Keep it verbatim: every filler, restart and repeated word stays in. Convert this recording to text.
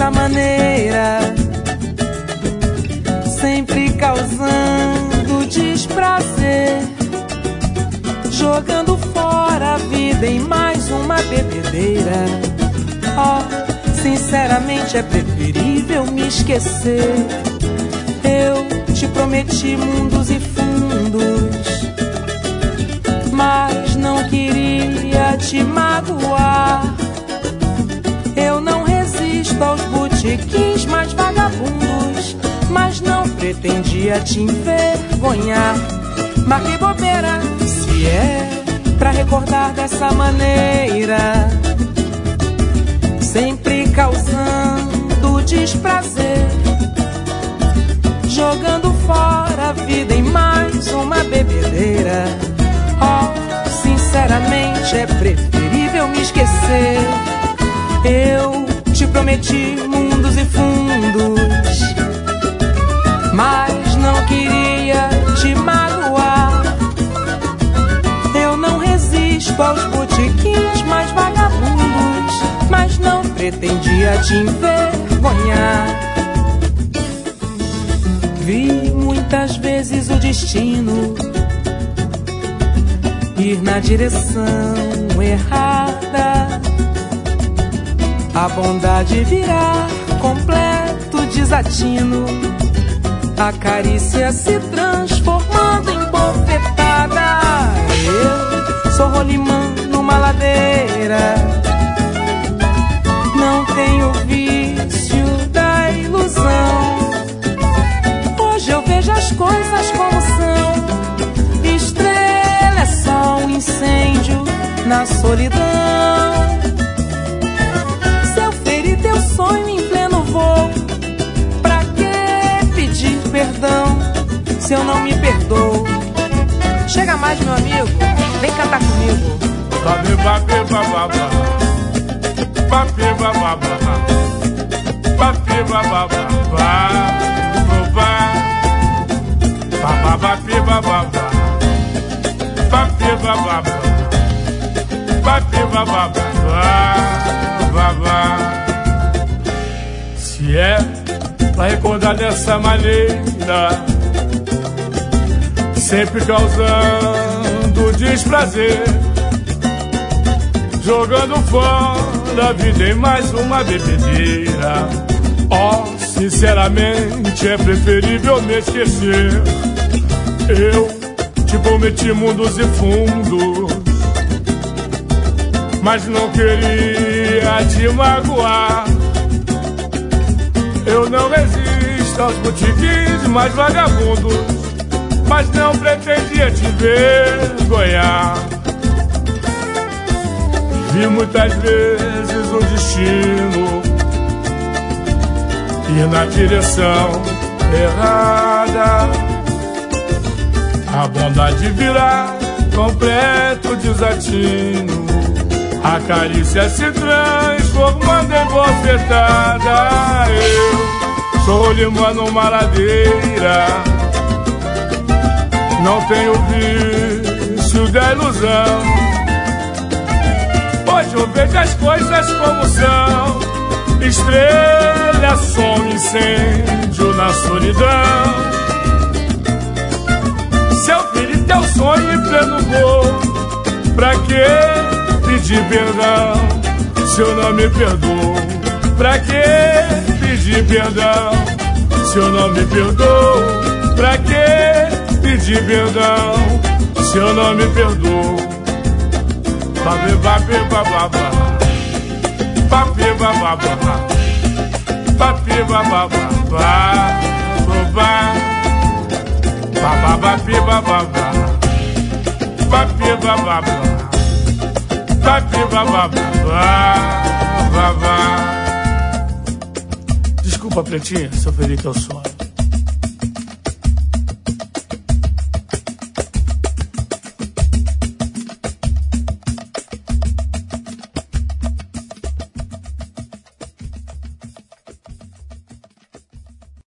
dessa maneira, sempre causando desprazer, jogando fora a vida em mais uma bebedeira. Oh, sinceramente é preferível me esquecer. Eu te prometi mundos e fundos, mas não queria te magoar. Eu não resisto aos botequins mais vagabundos, mas não pretendia te envergonhar. Marquei bobeira, se é pra recordar dessa maneira, sempre causando desprazer, jogando fora a vida em mais uma bebedeira. Oh, sinceramente é preferível me esquecer. Eu te prometi mundos e fundos, mas não queria te magoar. Eu não resisto aos botequins mais vagabundos, mas não pretendia te envergonhar. Vi muitas vezes o destino ir na direção errada, a bondade virar completo desatino, a carícia se transformando em bofetada. Eu sou rolimã numa ladeira, não tenho vício da ilusão. Hoje eu vejo as coisas como são. Estrela é só um incêndio na solidão. Se eu feri teu sonho em pleno voo, pra que pedir perdão se eu não me perdoo? Chega mais, meu amigo, vem cantar comigo. Babi, babi, bababa, babi, bababa, babi, bababa, bababa, babi, bababa, babi, bababa, babi, bababa, bababa. Se é pra recordar dessa maneira, sempre causando desprazer, jogando fora a vida em mais uma bebedeira. Oh, sinceramente é preferível me esquecer. Eu te prometi mundos e fundos, mas não queria te magoar. Eu não resisto aos botequins mais vagabundos, mas não pretendia te envergonhar. Vi muitas vezes o destino ir na direção errada, a bondade virar completo desatino, a carícia se transformando em bofetada. Eu sou limão numa ladeira, não tenho vício da ilusão. Hoje eu vejo as coisas como são. Estrela, som, incêndio na solidão. Se eu feri teu sonho em pleno voo, pra que pedir perdão se eu não me perdoo? Pra que pedir perdão se eu não me perdoo? Pra que pedir perdão se eu não me perdoo? Babi, babi, bababa, babi, bababa, babi, bababa, babá, babá, babi, bababa, babi, bababa, babi, bababa, babá. Desculpa, pretinha, se eu feri teu sonho.